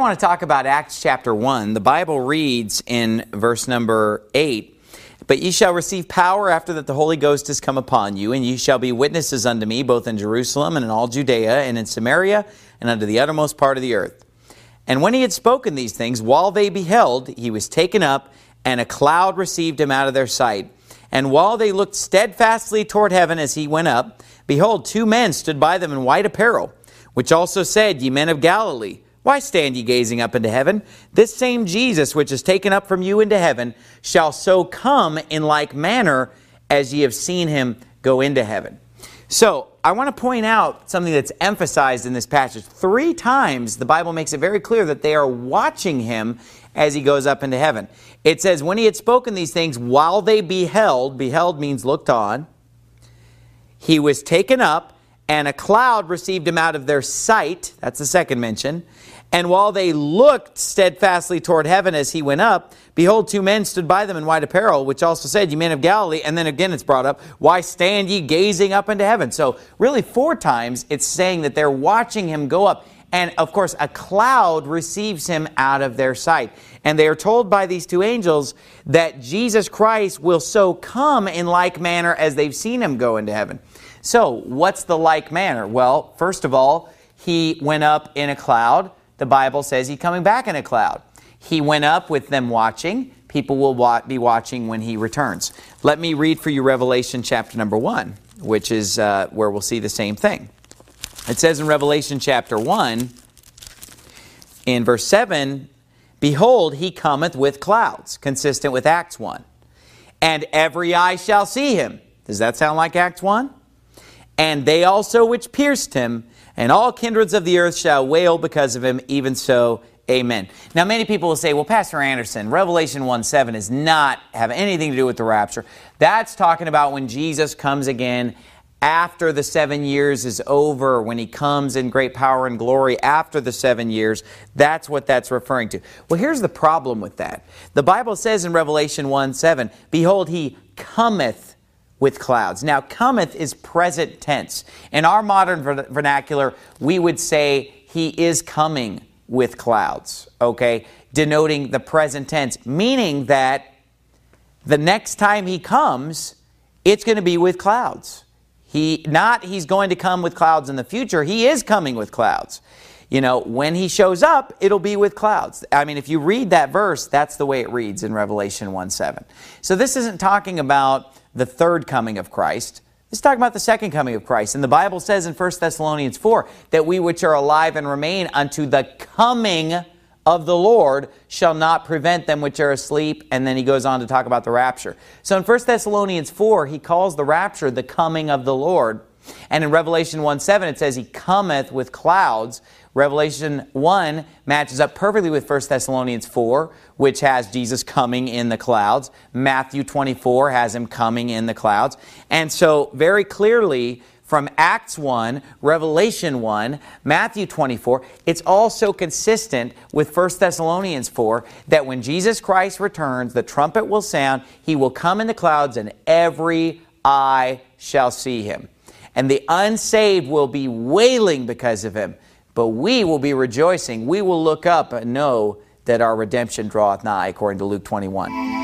want to talk about Acts chapter 1. The Bible reads in verse number 8, "But ye shall receive power after that the Holy Ghost is come upon you, and ye shall be witnesses unto me, both in Jerusalem and in all Judea and in Samaria and unto the uttermost part of the earth. And when he had spoken these things, while they beheld, he was taken up, and a cloud received him out of their sight. And while they looked steadfastly toward heaven as he went up, behold, two men stood by them in white apparel, which also said, Ye men of Galilee, why stand ye gazing up into heaven? This same Jesus, which is taken up from you into heaven, shall so come in like manner as ye have seen him go into heaven." So, I want to point out something that's emphasized in this passage. 3 times the Bible makes it very clear that they are watching him as he goes up into heaven. It says, when he had spoken these things, while they beheld means looked on, he was taken up, and a cloud received him out of their sight. That's the second mention. And while they looked steadfastly toward heaven as he went up, behold, two men stood by them in white apparel, which also said, Ye men of Galilee. And then again it's brought up, why stand ye gazing up into heaven? So really 4 times it's saying that they're watching him go up. And of course a cloud receives him out of their sight. And they are told by these 2 angels that Jesus Christ will so come in like manner as they've seen him go into heaven. So what's the like manner? Well, first of all, he went up in a cloud. The Bible says he's coming back in a cloud. He went up with them watching. People will be watching when he returns. Let me read for you Revelation chapter number 1, which is where we'll see the same thing. It says in Revelation chapter 1, in verse 7, "Behold, he cometh with clouds," consistent with Acts 1. "And every eye shall see him." Does that sound like Acts 1? "And they also which pierced him, and all kindreds of the earth shall wail because of him, even so, amen." Now many people will say, well, Pastor Anderson, Revelation 1:7 does not have anything to do with the rapture. That's talking about when Jesus comes again after the 7 years is over, when he comes in great power and glory after the 7 years. That's what that's referring to. Well, here's the problem with that. The Bible says in Revelation 1:7, "Behold, he cometh with clouds." Now, cometh is present tense. In our modern vernacular, we would say he is coming with clouds, okay? Denoting the present tense, meaning that the next time he comes, it's going to be with clouds. He's going to come with clouds in the future. He is coming with clouds. You know, when he shows up, it'll be with clouds. I mean, if you read that verse, that's the way it reads in Revelation 1:7. So this isn't talking about the third coming of Christ. This is talking about the second coming of Christ. And the Bible says in 1 Thessalonians 4 that we which are alive and remain unto the coming of the Lord shall not prevent them which are asleep. And then he goes on to talk about the rapture. So in 1 Thessalonians 4, he calls the rapture the coming of the Lord. And in Revelation 1:7, it says he cometh with clouds. Revelation 1 matches up perfectly with 1 Thessalonians 4, which has Jesus coming in the clouds. Matthew 24 has him coming in the clouds. And so very clearly from Acts 1, Revelation 1, Matthew 24, it's all so consistent with 1 Thessalonians 4 that when Jesus Christ returns, the trumpet will sound, he will come in the clouds, and every eye shall see him. And the unsaved will be wailing because of him. But we will be rejoicing. We will look up and know that our redemption draweth nigh, according to Luke 21.